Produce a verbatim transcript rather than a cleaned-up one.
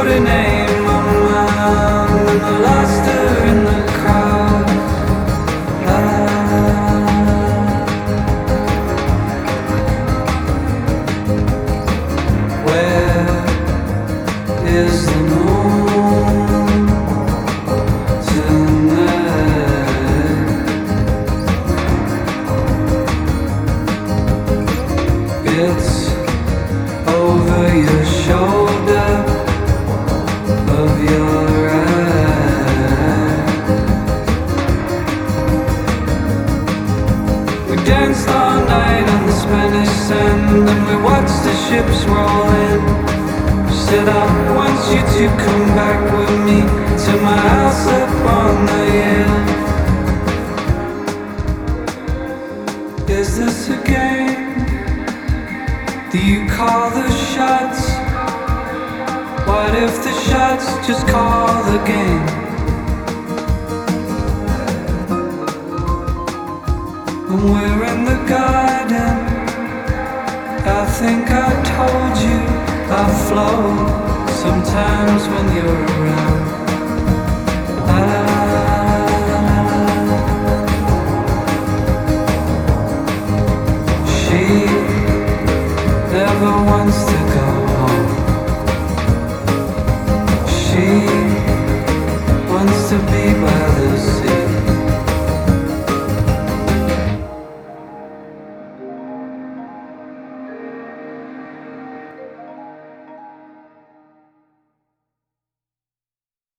wrote a name on my arm and I lost her in the crowd. Where is the moon tonight? It's over your shoulder of your eye. We danced all night on the Spanish sand and we watched the ships roll in. Said I want you to come back with me to my house up on the hill. Is this a game? Do you call the shots? What if the shots just call the game? And we're in the garden. I think I told you I float sometimes when you're around.